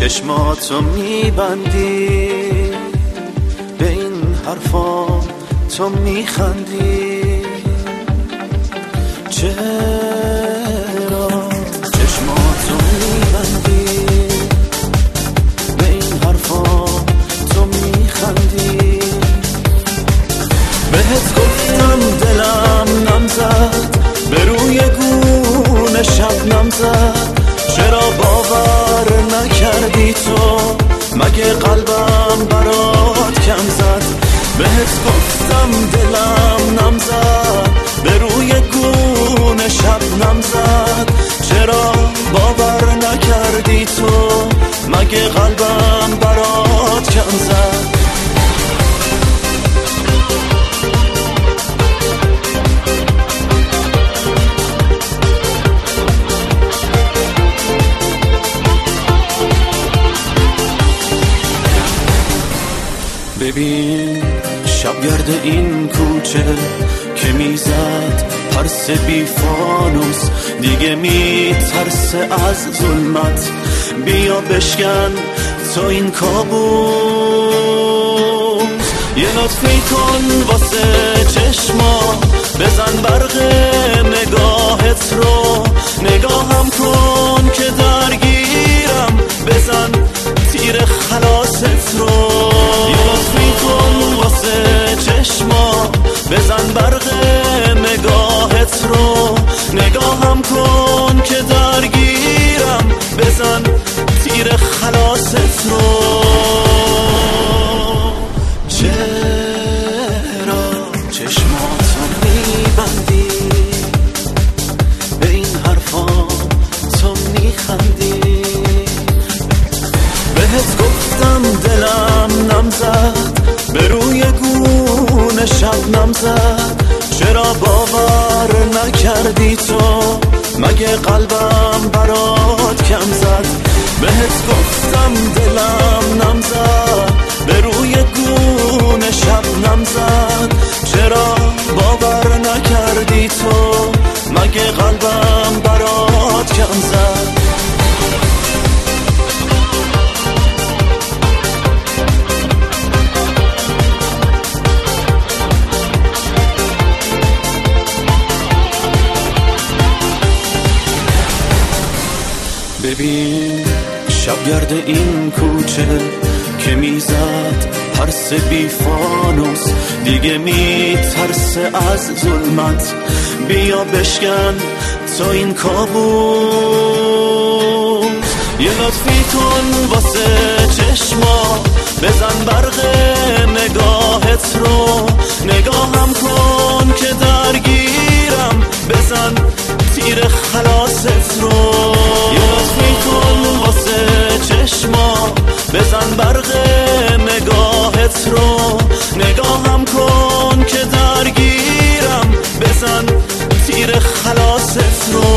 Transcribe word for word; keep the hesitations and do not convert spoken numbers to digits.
چشماتو میبندی، به این حرفا تو میخندی. چرا چشماتو میبندی، به این حرفا تو میخندی. بهت گفتم دلم نمزد، به روی گونه شبنم زد. چرا باور نکردی تو؟ مگه قلبم برات کم زد؟ بهت گفتم دلم نمزد، به روی گونه شبنم زد. چرا باور نکردی تو؟ مگه قلبم برات کم زد؟ ببین شبگرد این کوچه که میزد ترس بی فانوس، دیگه میترسه از ظلمت. بیا بشکن تو این کابوس، یه لطفی کن واسه چشما، بزن برق نگاهت رو. نگاهم کن که درگیرم، بزن تیر خلاصت رو. چشما بزن برق نگاهت رو. نگاهم کن که درگیرم، بزن تیر خلاصت رو. چرا چشماتو میبندی، به این حرفا تو میخندی. بهت گفتم دلم نمزد، به روی گونه شبنم زد. چرا باور نکردی تو؟ مگه قلبم برات کم زد؟ بهت گفتم دلم نمزد، به روی گونه شبنم زد. چرا باور نکردی تو؟ مگه قلبم برات کم زد؟ ببین شبگرد این کوچه که میزد ترس بی فانوس، دیگه میترسه از ظلمت. بیا بشکن تو این کابوس، یه لطفی کن واسه چشما، بزن برق نگاهت رو. نگاهم کن که درگیرم، بزن تیر خلاصت رو. چشما بزن برق نگاهت رو. نگاهم کن که درگیرم، بزن تیر خلاصت رو.